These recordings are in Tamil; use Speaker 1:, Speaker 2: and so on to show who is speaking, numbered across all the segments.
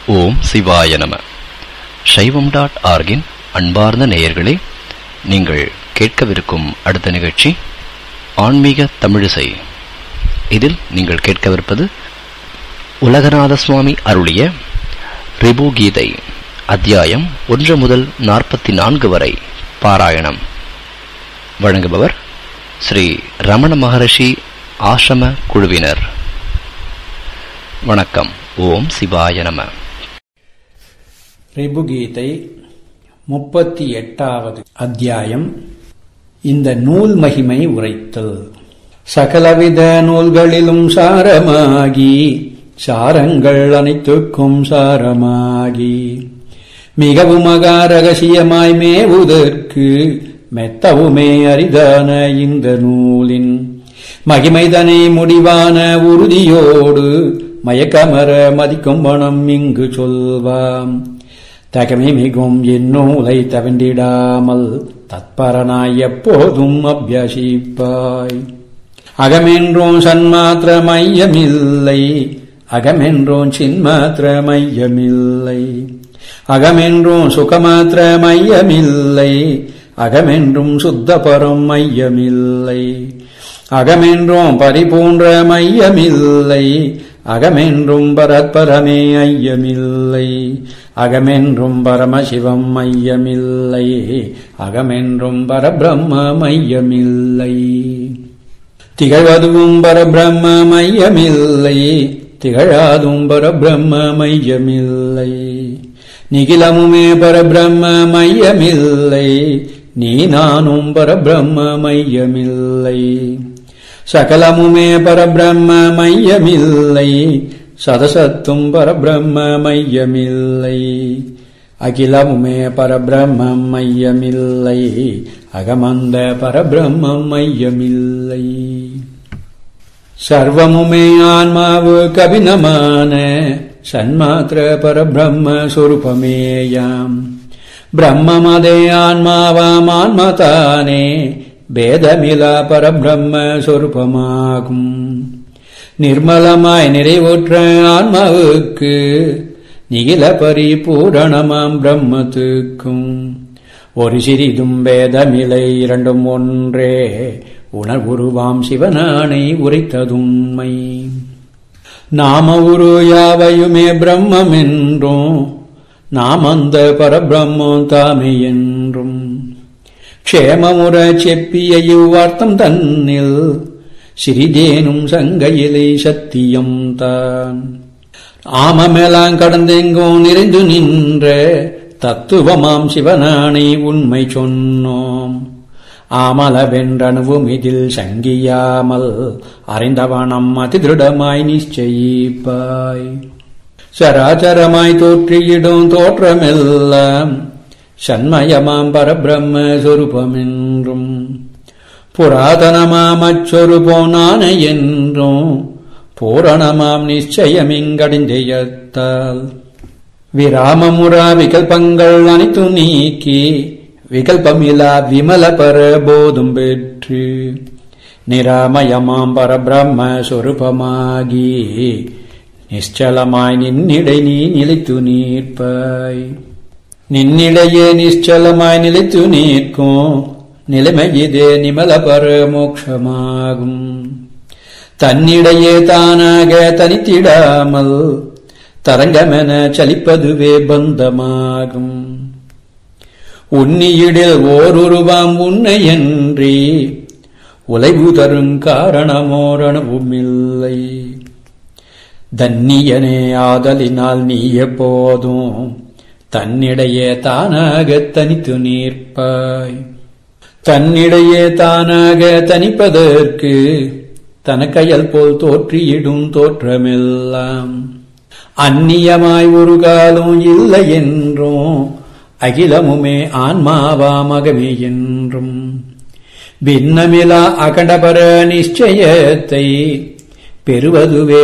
Speaker 1: ஓம் சிவாய நம. சைவம்.org-இன் அன்பார்ந்த நேயர்களே, நீங்கள் கேட்கவிருக்கும் அடுத்த நிகழ்ச்சி ஆன்மீக தமிழிசை. இதில் நீங்கள் கேட்கவிருப்பது உலகநாத சுவாமி அருளிய ரிபு கீதை அத்தியாயம் 1 முதல் 44 வரை பாராயணம். வழங்குபவர் ஸ்ரீ ரமண மகரிஷி ஆசிரம குழுவினர். வணக்கம். ஓம் சிவாய நம.
Speaker 2: ரிபுகீதை 38வது அத்தியாயம். இந்த நூல் மகிமை உரைத்தல். சகலவித நூல்களிலும் சாரமாகி, சாரங்கள் அனைத்துக்கும் சாரமாகி, மிகவும் மகா ரகசியமாய் மேவுதற்கு மெத்தவுமே அரிதான இந்த நூலின் மகிமைதனை முடிவான உறுதியோடு மயக்கமர மதிக்கும் பணம் இங்கு சொல்வாம். தகமை மிகும் இந்நூலை தவிண்டிடாமல் தத்பரனாய் எப்போதும் அபியசிப்பாய். அகமென்றோம் சன்மாத்திர மையமில்லை, அகமென்றோம் சின்மாத்திர மையமில்லை, அகமென்றோம் சுகமாத்திர மையமில்லை, அகமென்றும் சுத்த பரம் மையமில்லை, அகமென்றோம் பரிபூன்ற மையமில்லை, அகமென்றும் பரத்பரமே ஐயமில்லை, அகமென்றும் பரமசிவம் மையமில்லை, அகமென்றும் பரபிரம்ம மையமில்லை, திகழ்வதுவும் பரபிரம்ம மையமில்லை, திகழாதும் பரபிரம்ம மையமில்லை, நிகிலமுமே பரபிரம்ம மையமில்லை, நீ நானும் பரபிரம்ம மையமில்லை, சகலமுமே பரபிரம்ம மையமில்லை, சதசத்தும் பரபிரம்ம மையமில்லை, அகிலமுமே பரபிரம்ம மையமில்லை, அகமந்த பரபிரம்ம மையமில்லை, சர்வமுமே ஆன்மாவு கபினமான சன்மாத்திர பரபிரம்ம சொரூபமேயாம். பிரம்மமதே ஆன்மாவாம், ஆன்மதானே பேதமிலா பரபிரம்ம சொரூபமாகும். நிர்மலமாய் நிறைவுற்ற ஆன்மாவுக்கு நிகில பரிபூரணமாம் பிரம்மத்துக்கும் ஒரு சிறிதும் பேதமிலை, இரண்டும் ஒன்றே உணர்வுருவாம் சிவனானை உரைத்ததுண்மை. நாம உரு யாவையுமே பிரம்மம் என்றும், நாம் அந்த பரபிரம்மம் தாமே என்றும் க்ஷேமமுற செப்பிய இவ்வார்த்தம் தன்னில் சிறிதேனும் சங்கையிலே சத்தியம் தான். ஆமமெல்லாம் கடந்தெங்கும் நிறைந்து நின்ற தத்துவமாம் சிவனானை உண்மை சொன்னோம். ஆமலவென்றணுவும் இதில் சங்கியாமல் அறிந்தவனம் அதிதிருடமாய் நிச்சயிப்பாய். சராச்சரமாய் தோற்றியிடும் தோற்றமெல்லாம் சண்மயமாம் பரபிரம்ம சொரூபமென்றும், புராதனமாம் அச்சொரூபம் நானே என்றும் பூரணமாம் நிச்சயமிங்கடிந்தெய்யத்தால் விராமமுறா விகல்பங்கள் அனைத்து நீக்கி விகல்பமிலா விமல பர போதும் பெற்று நிராமயமாம் பரபிரம்ம சொரூபமாகி நிச்சலமாய் நின்னிடை நீ நிலைத்து நீர்ப்பாய். நின்னிடையே நிச்சலமாய் நிலைத்து நீர்க்கும் நிலைமையிதே நிமல பர மோட்சமாகும். தன்னிடையே தானாக தனித்திடாமல் தரங்கமென சலிப்பதுவே பந்தமாகும். உன்னியிடில் ஓருருவாம் உன்னையன்றி உலைவு தரும் காரணமோரணவுமில்லை. தன்னியனே ஆதலினால் நீ எப்போதும் தன்னிடையே தானாக தனித்து நீர்ப்பாய். தன்னிடையே தானாக தனிப்பதற்கு தனக்கையல் போல் தோற்றியிடும் தோற்றமெல்லாம் அந்நியமாய் ஒரு காலம் இல்லை என்றும், அகிலமுமே ஆன்மாவாமகமே என்றும் பின்னமிலா அகண்டபர நிச்சயத்தை பெறுவதுவே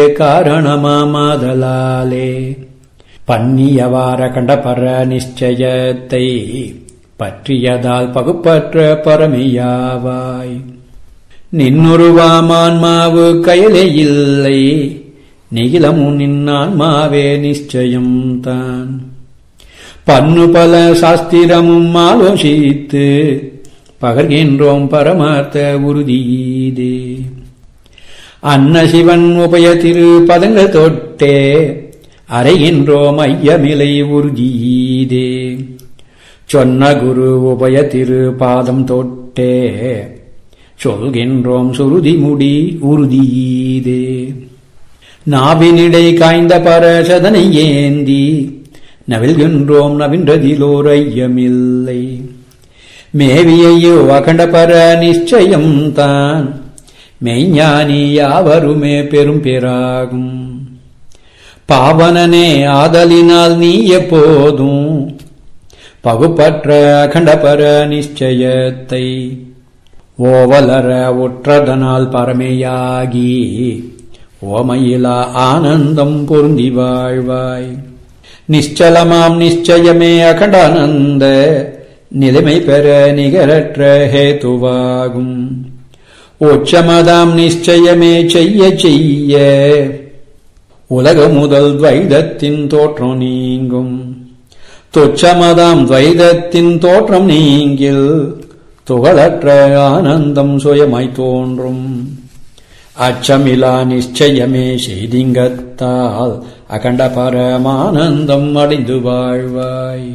Speaker 2: காரணமாதலாலே பன்னியவார கண்டபர நிச்சயத்தை பற்றியதால் பகுப்பற்ற பரமையாவாய். நின்னுருவாம் ஆன்மாவு கயலே இல்லை, நிகிலமுன் ஆன்மாவே நிச்சயம் தான். பன்னு பல சாஸ்திரமும் ஆலோசித்து பகர்கின்றோம் பரமார்த்த உறுதியீதே. அன்ன சிவன் உபய திரு பதங்கள் தொட்டே அறைகின்றோம் ஐயமிலை உறுதியீதே. சொன்ன குரு உபய திரு பாதம் தொட்டே சொல்கின்றோம் சுருதி முடி உறுதியீதே. நாவினிடை காய்ந்த பரசதனை ஏந்தி நவில்கின்றோம் நவின்றதிலோர் ஐயமில்லை. மேவியையோ அகண்ட பர நிச்சயம் தான் மெய்ஞானி யாவருமே பெரும் பேராகும். பாவனனே ஆதலினால் நீ எப்போதும் பகுப்பற்ற அகண்டபர நிச்சயத்தை ஓவலர ஒற்றதனால் பரமேயாகி ஓமையிலா ஆனந்தம் பொருந்தி வாழ்வாய். நிச்சலமாம் நிச்சயமே அகண்டானந்த நிலைமை பெற நிகரற்ற ஹேதுவாகும். உச்சமதாம் நிச்சயமே செய்ய செய்ய உலக முதல் துவைதத்தின் தோற்றம் நீங்கும். துச்சமதாம் துவைதத்தின் தோற்றம் நீங்கில் துகளற்ற ஆனந்தம் சுயமாய் தோன்றும். அச்சமிலா நிச்சயமே செய்திங்கத்தால் அகண்ட பரமானந்தம் அடைந்து வாழ்வாய்.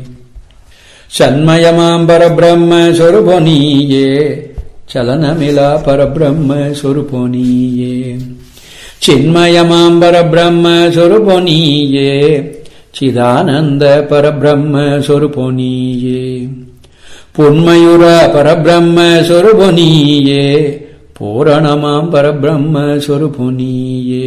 Speaker 2: சன்மயமாம் பரபிரம்ம சொருபொனியே சலனமிலா பரபிரம்ம சொருபொனியே. சின்மயமாம் பரபிரம்ம சொருபொனியே சிதானந்த பரபிரம்ம சொருபொனியே. புன்மயுர பரபிரம்ம சொருபொனியே பூரணமாம் பரபிரம்ம சொருபொனியே.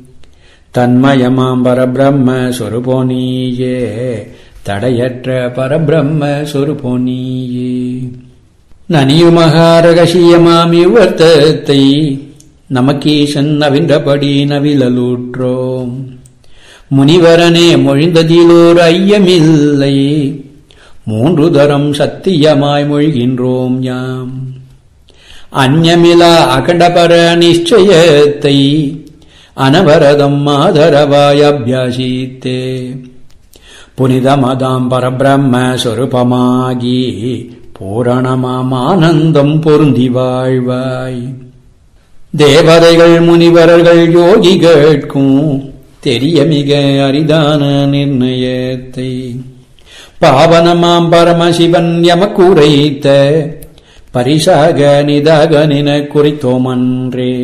Speaker 2: தன்மயமாம் பரபிரம்ம சொருபொனியே தடையற்ற பரபிரம்ம சொருபொனியே. நனியுமகா ரகசியமாம் இவ்வர்த்தத்தை நமக்கீசன் நவின்றபடி நவிலலுற்றோம். முனிவரனே மொழிந்ததிலோர் ஐயமில்லை. 3 தரம் சத்தியமாய் மொழிகின்றோம் யாம். அந்யமிலா அகண்டபர நிச்சயத்தை அனவரதம் ஆதரவாய் அபியாசித்தே புனிதமதாம் பரபிரம்ம சொரூபமாகி பூரணமாம் ஆனந்தம் பொருந்தி வாழ்வாய். தேவதைகள் முனிவர்கள் யோகிகட்கும் தெரிய மிக அரிதான நிர்ணயத்தை பாவனமாம் பரமசிவன் எமக்குரைத்த பரிசாக நிதாகனின குறித்தோமன்றே.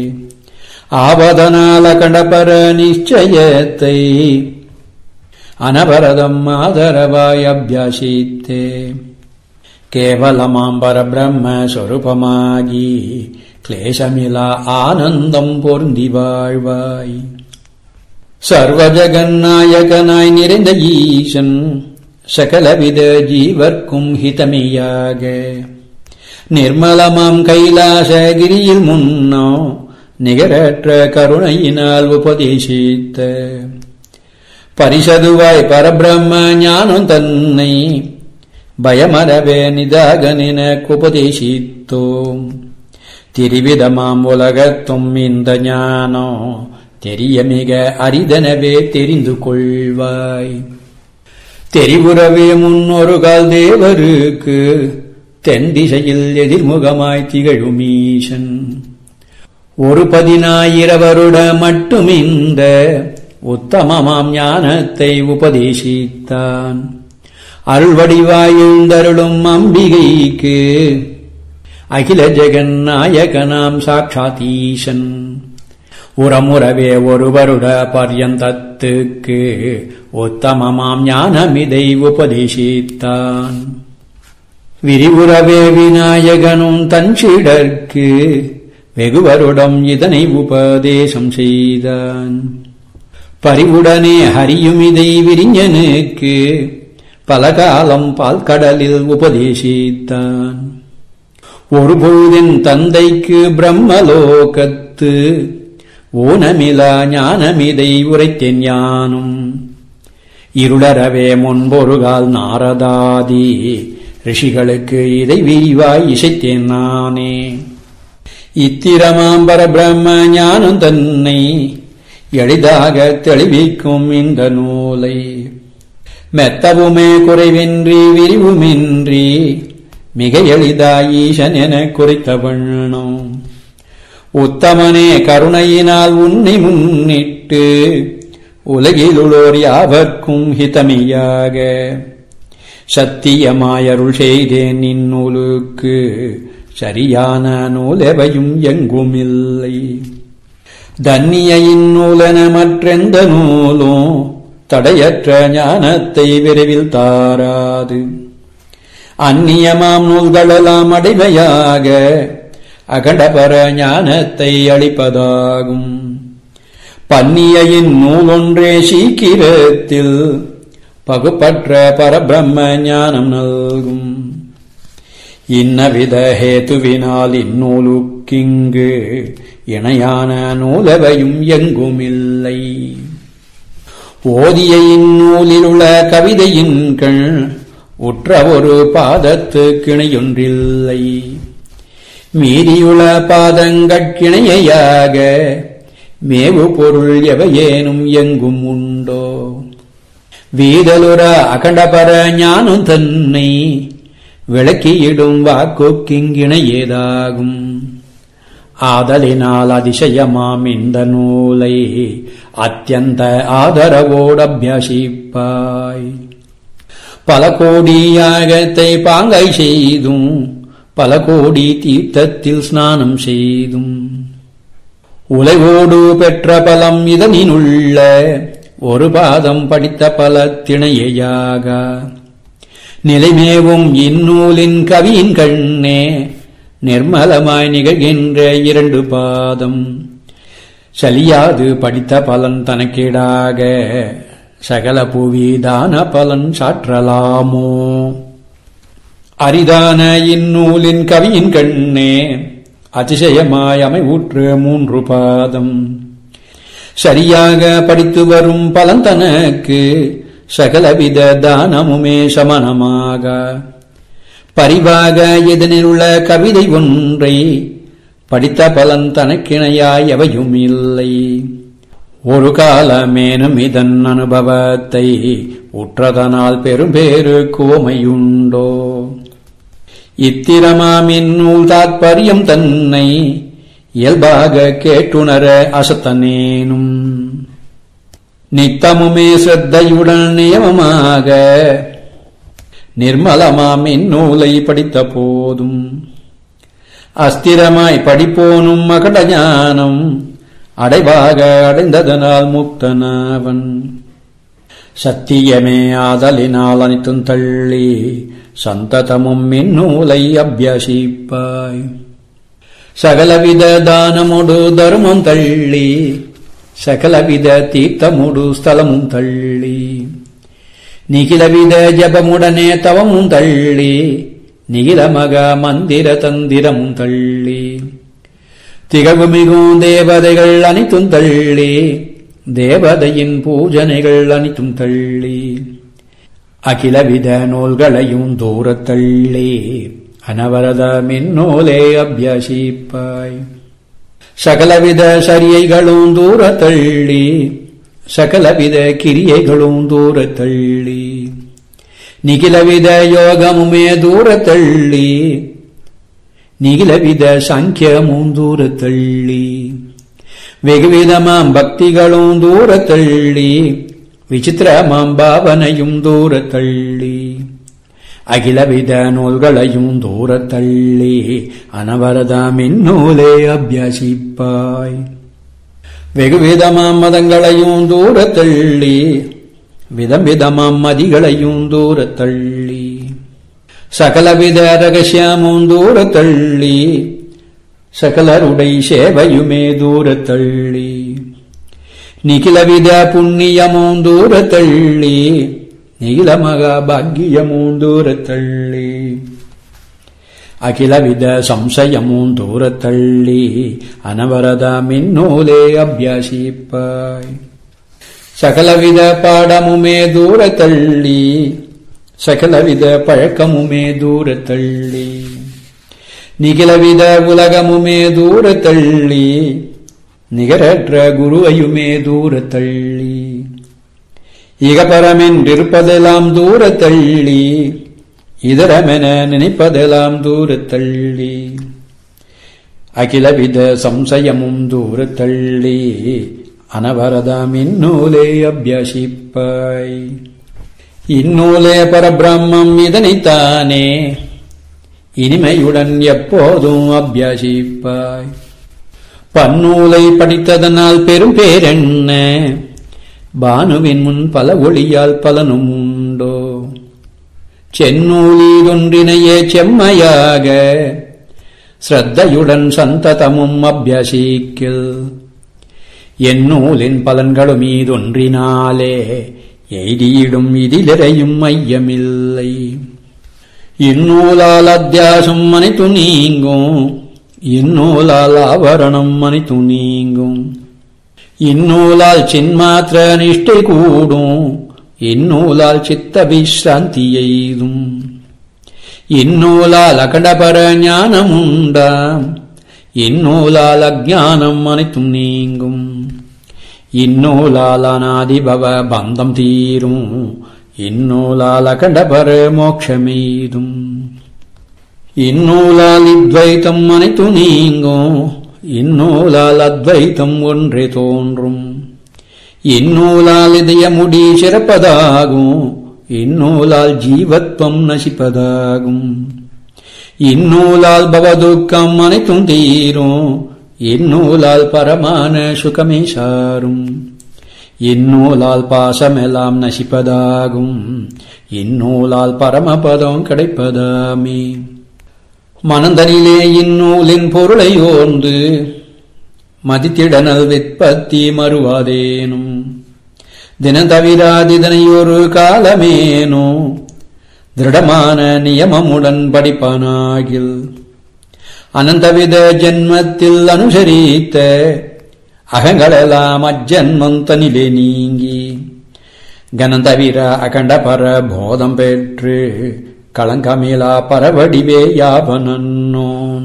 Speaker 2: ஆவதனால கண்டபர நிச்சயத்தை அனவரதம் ஆதரவாய் அபியாசித்தே கேவலமாம் பரபிரம்ம சொரூபமாகி கிளேசமிலா ஆனந்தம் பொருந்தி வாழ்வாய். சர்வஜகநாயகனாய் நிறைந்த ஈசன் சகலவித ஜீவர்க்கும் ஹிதமியாக நிர்மலமாம் கைலாசகிரியில் முன்னோ நிகரற்ற கருணையினால் உபதேசித்த பரிசதுவாய் பரபிரம்ம ஞானம் தன்னை பயமறவே நிதாகனின உபதேசித்தோம். திரிவிதமாம் உலகத்தும் இந்த ஞானோ தெரிய மிக அரிதனவே தெரிந்து கொள்வாய். தெரிவுறவே முன்னொரு கால் தேவருக்கு தென் திசையில் எதிர்முகமாய் திகழும் ஈசன் ஒரு 10,000 வருட மட்டும் இந்த உத்தமமாம் ஞானத்தை உபதேசித்தான். அருள்வடிவாயுந்தருளும் அம்பிகைக்கு அகில ஜெகநாயகனாம் சாட்சாத்தீசன் உரமுறவே ஒரு வருட பர்யந்தத்துக்கு உத்தமமாம் ஞானமிதை உபதேசித்தான். விரிவுறவே விநாயகனும் தன்சீடர்க்கு வெகு வருடம் இதனை உபதேசம் செய்தான். பரிவுடனே ஹரியும் இதை விரிஞனுக்கு பல காலம் பால்கடலில் உபதேசித்தான். ஒரு பொழுதின் தந்தைக்கு பிரம்மலோகத்து ஊனமிலா ஞானமிதை உரைத்தேன் ஞானம். இருளறவே முன்பொருகால் நாரதாதி ரிஷிகளுக்கு இதை விரிவாய் இசைத்தேன் நானே. இத்திரமாம் பரபிரம்ம ஞானம் தன்னை எளிதாக தெளிவிக்கும் இந்த நூலை மெத்தவுமே குறைவின்றி விரிவுமின்றி மிக எளிதாய் ஈசன் என குறித்த வண்ணம் உத்தமனே கருணையினால் உன்னை முன்னிட்டு உலகிலுள்ளோர் யாவர்க்கும் ஹிதமியாக சத்தியமாயருள் செய்தேன் இந்நூலுக்கு சரியான நூலெவையும் எங்குமில்லை. தன்னிய இந்நூலென மற்றெந்த நூலும் தடையற்ற ஞானத்தை விரைவில் தாராது. அந்நியமாம் நூல்களெல்லாம் அடிமையாக அகண்டபர ஞானத்தை அளிப்பதாகும். பன்னிய இந்நூல் ஒன்றே சீக்கிரத்தில் பகுப்பற்ற பரபிரம்ம ஞானம் நல்கும். இன்னவித ஹேத்துவினால் இந்நூலுக்கிங்கு இணையான நூலவையும் எங்குமில்லை. ஓதிய இந்நூலிலுள்ள கவிதையின் கண் உற்ற ஒரு பாதத்து கிணையொன்றில்லை. மீறியுள்ள பாதங்கட்கிணையாக மேவு பொருள் எவையேனும் எங்கும் உண்டோ? வீதலுற அகண்டபர ஞானம் தன்னை விளக்கியிடும் வாக்குக்கிங்கிணையேதாகும். ஆதலினால் அதிசயமாம் இந்த நூலை அத்தியந்த ஆதரவோடு அபியசிப்பாய். பல கோடி யாகத்தை பாங்கை செய்தும் பல கோடி தீர்த்தத்தில் ஸ்நானம் செய்தும் உலைவோடு பெற்ற பலம் இதனினுள்ள ஒரு பாதம் படித்த பல திணையாக நிலைமேவும் இந்நூலின் கவியின் கண்ணே நிர்மலமாய் நிகழ்கின்ற 2 பாதம் சலியாது படித்த பலன் தனக்கீடாக சகல புவி தான பலன் சாற்றலாமோ? அரிதான இந்நூலின் கவியின் கண்ணே அதிசயமாய் அமைவுற்று 3 பாதம் சரியாக படித்து வரும் பலன் தனக்கு சகலவித தானமுமே சமனமாக பரிவாக இதனிலுள்ள கவிதை ஒன்றை படித்த பலன் தனக்கிணையாய் எவையும் இல்லை. ஒரு காலமேனும் இதன் அனுபவத்தை உற்றதனால் பெரும்பேறு கோமையுண்டோ? இத்திரமாம் இந்நூல் தாத்பரியம் தன்னை இயல்பாக கேட்டுணர அசத்தனேனும் நித்தமுமே ஸ்ரத்தையுடன் நியமமாக நிர்மலமாம் இந்நூலை படித்த போதும் அஸ்திரமாய் படிப்போனும் அகண்ட ஞானம் அடைவாக அடைந்ததனால் முக்தனாவன். சத்தியமே ஆதலினால் அனைத்தும் தள்ளி சந்ததமும் இந்நூலை அபியசிப்பாய். சகலவித தானமுடு தர்மம் தள்ளி சகலவித தீர்த்தமுடு ஸ்தலமும் தள்ளி நிகிலவித ஜபமுடனே தவமும் தள்ளி நிகிலமக மந்திர தந்திரமும் தள்ளி திகழ்வுமிகும் தேவதைகள் அனைத்தும் தள்ளி தேவதையின் பூஜனைகள் அனைத்தும் தள்ளி அகிலவித நூல்களையும் தூரத்தள்ளி அனவரதம் இந்நூலே அபியசிப்பாய். சகலவித சரியைகளும் தூரத்தள்ளி சகலவித கிரியைகளும் தூரத்தள்ளி நிகிலவித யோகமுமே தூரத்தள்ளி நிகிலவித சாங்கியமும் தூரத்தள்ளி வெகுவிதமாம் பக்திகளும் தூரத்தள்ளி விசித்திரமாம் பாவனையும் தூரத்தள்ளி அகிலவித நூல்களையும் தூரத்தள்ளி அனவரதம் இந்நூலே அபியசிப்பாய். வெகுவிதமாம் மதங்களையும் தூரத்தள்ளி விதம் விதமாம் மதிகளையும் தூரத்தள்ளி சகலவித ரகசியமும் தூரத்தள்ளி சகலருடை சேவையுமே தூரத்தள்ளி நிகிலவித புண்ணியமும் தூரத்தள்ளி நிகிலமக பாக்கியமும் தூரத்தள்ளி அகிலவித சம்சயமும் தூரத்தள்ளி அனவரதம் இந்நூலே அபியசிப்பாய். சகலவித பாடமுமே தூரத்தள்ளி சகலவித பழக்கமுமே தூரத்தள்ளி நிகிலவித உலகமுமே தூரத்தள்ளி நிகரற்ற குருவையுமே தூரத்தள்ளி இகபரமென்றிருப்பதெல்லாம் தூரத்தள்ளி இதரமென நினைப்பதெல்லாம் தூரத்தள்ளி அகிலவித சம்சயமும் தூரத்தள்ளி அனவரதம் இந்நூலே அபியசிப்பாய். இந்நூலே பரபிரம்மம் இதனைத்தானே இனிமையுடன் எப்போதும் அபியசிப்பாய். பன்னூலை படித்ததனால் பெரும் பேரென்ன பானுவின் முன் பல ஒளியால் பலனும் உண்டோ. செந்நூலிதொன்றினையே செம்மையாக ஸ்ரத்தையுடன் சந்ததமும் அபியசிக்கில் எந்நூலின் பலன்களும் இதொன்றினாலே எய்தியிடும் இதிலிறையும் ஐயமில்லை. இந்நூலால் அத்தியாசம் அனைத்து நீங்கும் இந்நூலால் ஆவரணம் அனைத்து நீங்கும் இந்நூலால் சின்மாத்திர நிஷ்டை கூடும் இந்நூலால் சித்த விஸ்ராந்தி எய்தும் இந்நூலால் அகண்டபர ஞானமுண்டாம் இந்நூலால் அஜ்ஞானம் அனைத்தும் நீங்கும் இந்நூலால் அநாதிபவ பந்தம் தீரும் இந்நூலால் அகண்டபர மோட்சமெய்தும் இந்நூலால் இத்வைத்தம் அனைத்து நீங்கும் இந்நூலால் அத்வைத்தம் ஒன்றே தோன்றும் இந்நூலால் இதயமுடி சிறப்பதாகும் இந்நூலால் ஜீவத்வம் நசிப்பதாகும் இந்நூலால் பவதுக்கம் அனைத்தும் தீரும் இந்நூலால் பரமான சுகமே சாரும் இந்நூலால் பாசமெல்லாம் நசிப்பதாகும் இந்நூலால் பரமபதம் கிடைப்பதாமே. மனந்தனிலே இந்நூலின் பொருளை ஓர்ந்து மதித்திடனல் விற்பத்தி மறுவாதேனும் தினந்தவிராதிதனை ஒரு காலமேனோ திருடமான நியமமுடன் படிப்பானாகில் அனந்தவித ஜென்மத்தில் அனுசரித்த அகங்களெல்லாம் அஜன்மம் தனிலே நீங்கி கனந்தவிர அகண்டபர போதம் பெற்று களங்கமிலா பரவடிவே யாவனன்னோன்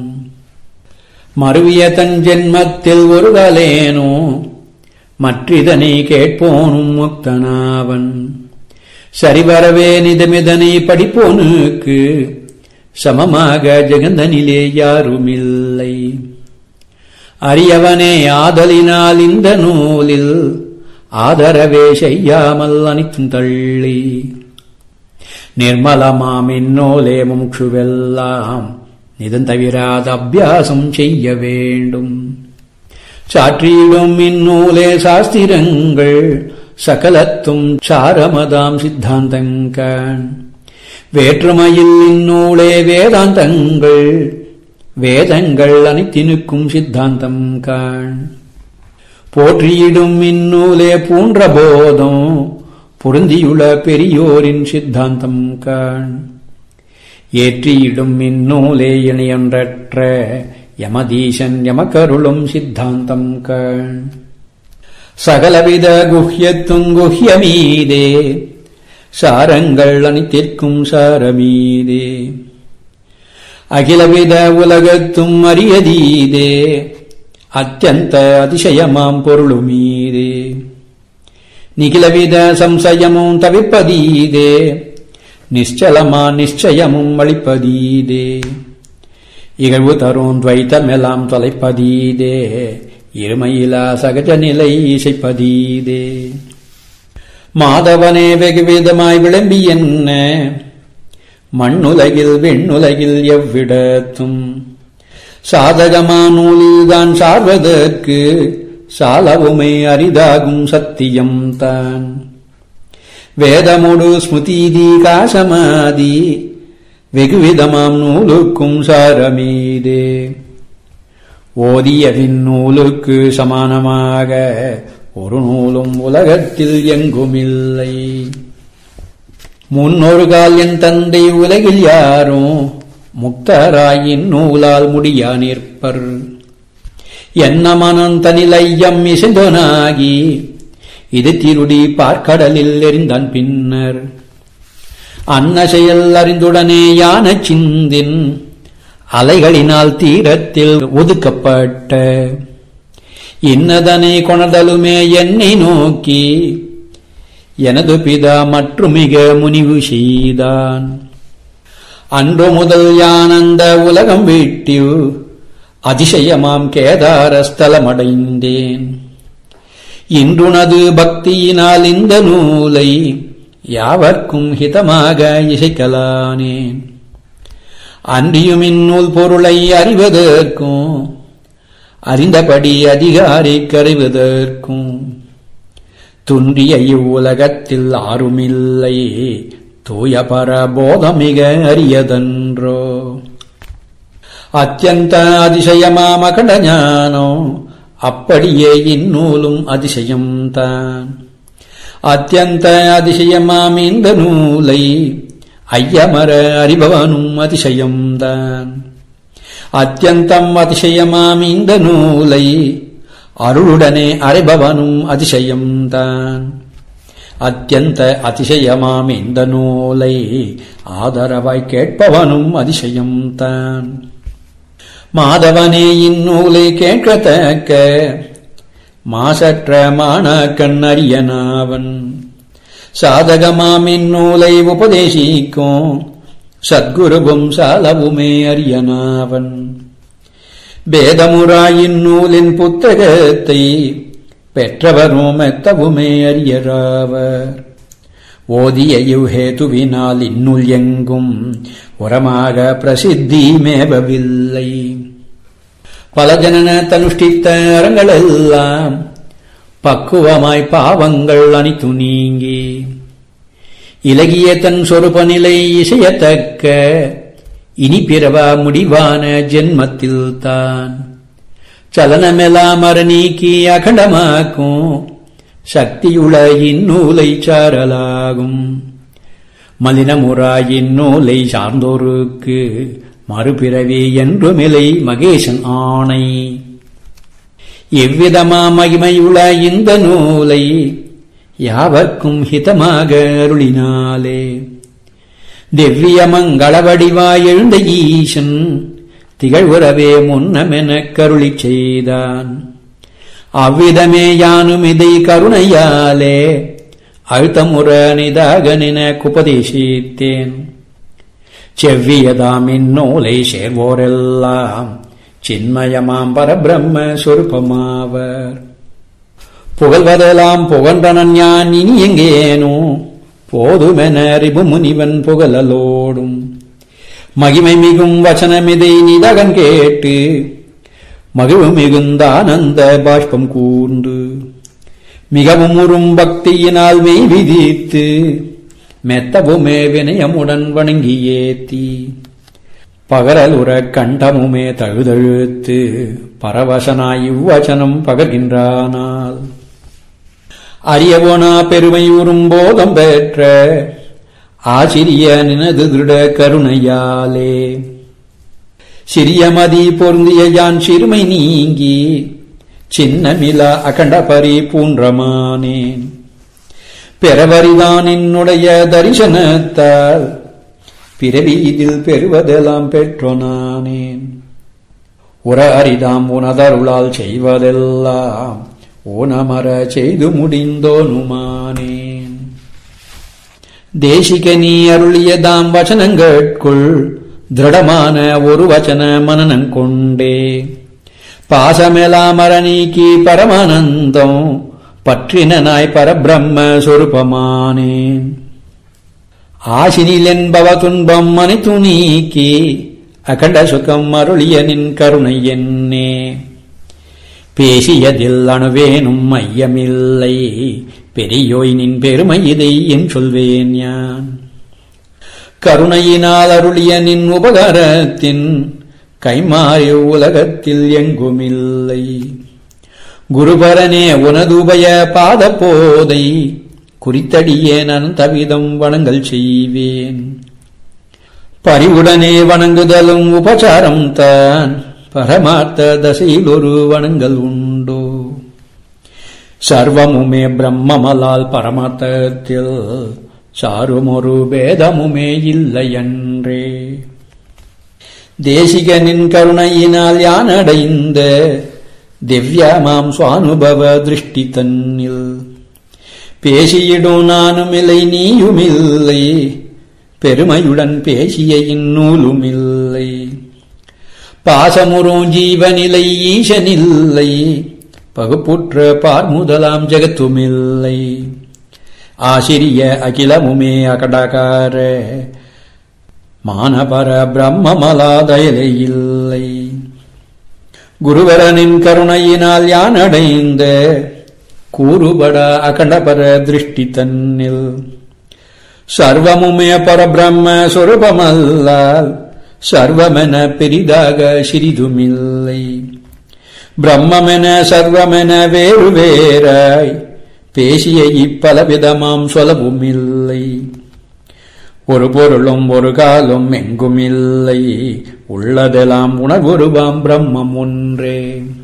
Speaker 2: மறுவிய தன் ஜென்மத்தில் ஒரு காலேனோ மற்றிதனை கேட்போனும் முக்தனாவன் சரிவரவே நிதமிதனை படிப்போனுக்கு சமமாக ஜெகந்தனிலே யாருமில்லை. அரியவனே ஆதலினால் இந்த நூலில் ஆதரவே செய்யாமல் அனைத்தும் தள்ளி நிர்மலமாம் இந்நூலே முமுட்சுவெல்லாம் நிதந்தவிராத அபியாசம் செய்ய வேண்டும். சாற்றியிடும் இந்நூலே சாஸ்திரங்கள் சகலத்தும் சாரமதாம் சித்தாந்தங்கள் வேற்றுமையில் இந்நூலே வேதாந்தங்கள் வேதங்கள் அனைத்தினுக்கும் சித்தாந்தம் காண். போற்றியிடும் இந்நூலே பூன்ற போதும் பொருந்தியுள்ள பெரியோரின் சித்தாந்தம் காண். ஏற்றியிடும் இந்நூலே இணையொன்றற்ற யமதீசன் யமக்கருளும் சித்தாந்தம் காண். சகலவித குஹ்யத்தும் குஹ்யமீதே சாரங்கள் அனைத்திற்கும் சாரமீதே அகிலவித உலகத்தும் அரியதீதே அத்தியந்த அதிசயமாம் பொருளுமீதே நிகிலவித சம்சயமும் தவிர்ப்பதீதே நிச்சலமா நிச்சயமும் அளிப்பதீதே இகழ்வு தரும் துவைத்தமெல்லாம் தொலைப்பதீதே இருமையிலா சகஜ நிலை இசைப்பதீதே. மாதவனே வெகுவிதமாய் விளம்பி என்ன மண்ணுலகில் விண்ணுலகில் எவ்விடத்தும் சாதகமா நூலில்தான் சார்வதற்கு சாலவுமை அரிதாகும் சத்தியம் தான். வேதமுடு ஸ்மிருதிதி காசமாதி வெகுவிதமாம் நூலுக்கும் சாரமீதே ஓதியவின் நூலுக்கு சமானமாக ஒரு நூலும் உலகத்தில் எங்குமில்லை. முன்னொரு கால் என் தந்தை உலகில் யாரும் முக்தராயின் நூலால் முடியா நிற்பர். என்ன மனம் தனிலையம் இசைந்தோனாகி இது திருடி பார்க்கடலில் எறிந்தான் பின்னர் அன்ன செயல் அறிந்துடனே யான சிந்தின் அலைகளினால் தீரத்தில் ஒதுக்கப்பட்ட இன்னதனை கொணர்தலுமே என்னை நோக்கி எனது பிதா மற்றும் மிக முனிவு செய்தான். அன்று முதல் யான் அந்த உலகம் விட்டு அதிசயமாம் கேதார ஸ்தலமடைந்தேன். இன்றுனது பக்தியினால் இந்த நூலை யாவர்க்கும் ஹிதமாக இசைக்கலானேன். அன்றியும் இந்நூல் பொருளை அறிவதற்கும் அறிந்தபடி அதிகாரிக்கறிவதற்கும் துன்றிய இவ்வுலகத்தில் ஆறுமில்லை, தூய பரபோதமிக அரியதன்றோ. அத்தியந்த அதிசயமாம் அகண்ட ஞானம், அப்படியே இந்நூலும் அதிசயம்தான். அத்தியந்த அதிசயமாம் இந்த நூலை ஐயமர அறிபவனும் அதிசயம்தான். அத்தியந்தம் அதிசயமாம் இந்த நூலை அருளுடனே அறிபவனும் அதிசயம்தான். அத்தியந்த அதிசயமாம் இந்த நூலை ஆதரவாய் கேட்பவனும் அதிசயம்தான். மாதவனே இந்நூலை கேட்கத்தக்க மாசற்ற மாணாக்கண் அரியனாவன். சாதகமாம் இந்நூலை உபதேசிக்கும் சத்குருவும் சாலவுமே அரியனாவன். பேதமுறாயின் நூலின் புத்தகத்தை பெற்றவரும் மெத்தவுமே அரியராவர். ஓதிய இவ்ஹேதுவினால் இந்நூல் எங்கும் உரமாக பிரசித்தி மேவவில்லை. பல ஜனன தனுஷ்டித்த அறங்களெல்லாம் பக்குவமாய் பாவங்கள் அனைத்து நீங்கி இலகிய தன் சொருப நிலை இசையத்தக்க இனி பிறவ முடிவான ஜென்மத்தில் தான் சலனமெல்லாம் அற நீக்கி அகண்டமாக்கும் சக்தியுள்ள இந்நூலை சாரலாகும். மலினமுறா இந்நூலை சார்ந்தோருக்கு மறுபிறவி என்றுமில்லை மகேசன் ஆணை. எவ்விதமா மகிமையுள்ள இந்த நூலை யாவர்க்கும் ஹிதமாக அருளினாலே திவ்ய மங்கள வடிவாய் எழுந்த ஈசன் திகழ்வுறவே முன்னமெனக் கருளி செய்தான். அவ்விதமே யானும் இதை கருணையாலே அழுத்தமுற நிதாகனின உபதேசித்தேன். செவ்வியதாம் இந்நூலை சேர்வோரெல்லாம் சின்மயமாம் பரபிரம்ம சொருபமாவர். புகழ்வதெல்லாம் புகன்றனன் யான் இனி எங்கேனோ போதுமென ரிபு முனிவன் புகழலோடும். மகிமை மிகும் வசனமிதை நிதகன் கேட்டு மகிழ்வு மிகுந்தானந்த பாஷ்பம் கூர்ந்து மிகவும் உறும் பக்தியினால் மெய் விதித்து மெத்தவுமே வினயமுடன் வணங்கி ஏத்தி பகரலுற கண்டமுமே தழுதழுத்து பரவசனாய் இவ்வச்சனம் பகர்கின்றானால் அரியவோனா பெருமை உறும் போதம் பெற்ற ஆசிரிய நினது திருட கருணையாலே சிறியமதி பொருந்திய யான் சிறுமை நீங்கி சின்னமிலா அகண்ட பரிபூன்றமானேன். பெறவரிதான் என்னுடைய தரிசனத்தால் பிறவி இதில் பெறுவதெல்லாம் பெற்றோனானேன். உற அரிதாம் உனதருளால் செய்வதெல்லாம் ஊனமர செய்து முடிந்தோனுமானேன். தேசிக நீ அருளியதாம் வசனங்கட்குள் திருடமான ஒரு வச்சன மனநன் கொண்டே பாசமெலாம் அற நீக்கி பரமானந்தம் பற்றினாய் பரபிரம்ம சொருபமானேன். ஆசினில் என்பவ துன்பம் அனைத்து நீக்கி அகண்ட சுகம் அருளிய நின் கருணை என்னே. பேசியதில் அணுவேனும் ஐயமில்லை, பெரியோய் நின் பெருமை இதை என் சொல்வேன் யான். கருணையினால் அருளிய நின் உபகாரத்தின் கைமாறி உலகத்தில் எங்குமில்லை. குருபரனே உனது உபய பாத போதை குறித்தடியே நான் தவிதம் வணங்கல் செய்வேன். பரிவுடனே வணங்குதலும் உபசாரம் தான் பரமார்த்த தசையில் ஒரு வணங்கல் உண்டோ. சர்வமுமே பிரம்மமலால் பரமார்த்தத்தில் சாருமொரு பேதமுமே இல்லையன்றே. தேசிகனின் கருணையினால் யான் அடைந்த திவ்யமாம் சுவானுபவ திருஷ்டி தன்னில் பேசியிடும் நானுமில்லை நீயுமில்லை, பெருமையுடன் பேசிய இந்நூலுமில்லை. பாசமுறும் ஜீவனிலை ஈசனில்லை, பகுப்புற்ற பார்முதலாம் ஜெகத்துமில்லை. ஆசிரிய அகிலமுமே அகடகார மானபர பிரம்மமலாதயலை இல்லை. குருவரனின் கருணையினால் யான் அடைந்த கூறுபட அகண்டபர திருஷ்டி தன்னில் சர்வமுமே பரபிரம்ம சொரூபமல்லால் சர்வமென பெரிதாக சிறிதுமில்லை. பிரம்மென சர்வமென வேறு வேறாய் பேசிய இப்பலவிதமாம் சொல்லவுமில்லை. ஒரு பொருளும் ஒரு காலும் எங்குமில்லை, உள்ளதெல்லாம் உணர்வுருவாம் பிரம்மம் ஒன்றே.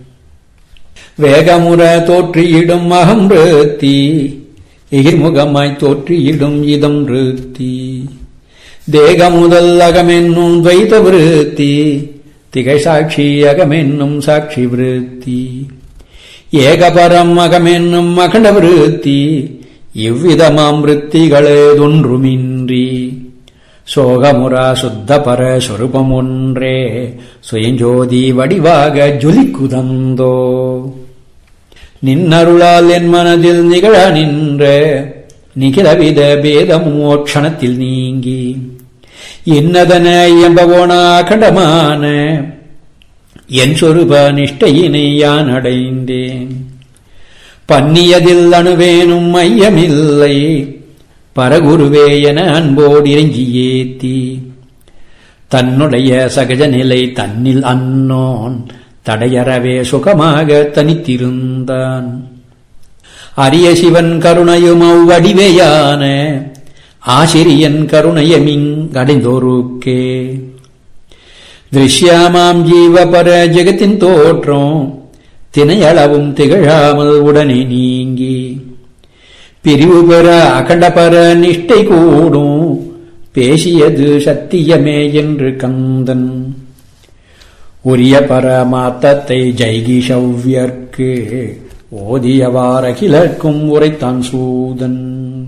Speaker 2: வேகமுற தோற்றியிடும் அகம் ருத்தி, எகிர்முகமாய் தோற்றியிடும் இதம் ருத்தி. தேகமுதல் அகமென்னும் துவைத விருத்தி, திகைசாட்சி அகமென்னும் சாட்சி விருத்தி. ஏகபரம் அகமென்னும் அகண்ட விருத்தி, இவ்விதமாம் விருத்திகளேதொன்றுமின்றி. சோகமுரா சுத்த பர சொரூபம் ஒன்றே, சுயஞ்சோதி வடிவாக ஜொலிக்குதந்தோ. நின்னருளால் என் மனதில் நிகழ நின்ற நிகிலவித பேதமோட்சணத்தில் நீங்கி, இன்னதன எம்பவோனா கண்டமான என் சொரூப நிஷ்டையினை யான் அடைந்தேன். பன்னியதில் அணுவேனும் ஐயமில்லை, பரகுருவே என அன்போடு இறங்கி ஏத்தி. தன்னுடைய சகஜ நிலை தன்னில் அன்னோன் தடையறவே சுகமாக தனித்திருந்தான். அரிய சிவன் கருணையும் அவ்வடிவையான ஆசிரியன் கருணையமிங் அடைந்தோருக்கே. திருஷ்யாமாம் ஜீவபர ஜெகத்தின் தோற்றம் தினையளவும் திகழாமல் உடனே நீங்கி, பிரிவு பெற அகண்டபர நிஷ்டை கூடும் பேசியது சத்தியமே என்று கந்தன். உரிய பரமாத்தத்தை ஜைகிஷவ்யர்க்கு ஓதியவார் அகிலர்க்கும் உரைத்தான் சூதன்.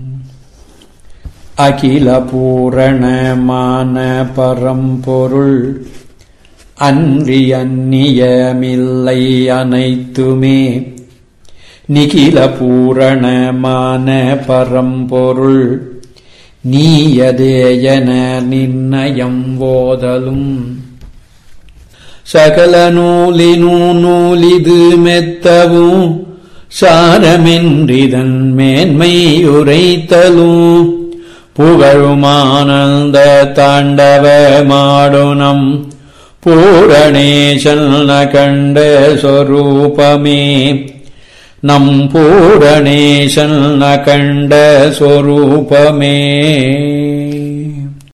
Speaker 2: அகில பூரணமான பரம்பொருள் அன்றி அந்நியமில்லை அனைத்துமே. நிகில பூரணமான பரம்பொருள் நீயதேயன நிர்ணயம் ஓதலும். சகல நூலினும் நூலிது மெத்தவும் சாரமென்றிதன் மேன்மை உரைத்தலும். புகழுமானந்த தாண்டவ மாடுனம் பூரணேசன் கண்ட சொரூபமே. நம் பூரணேசன் கண்ட சொரூபமே.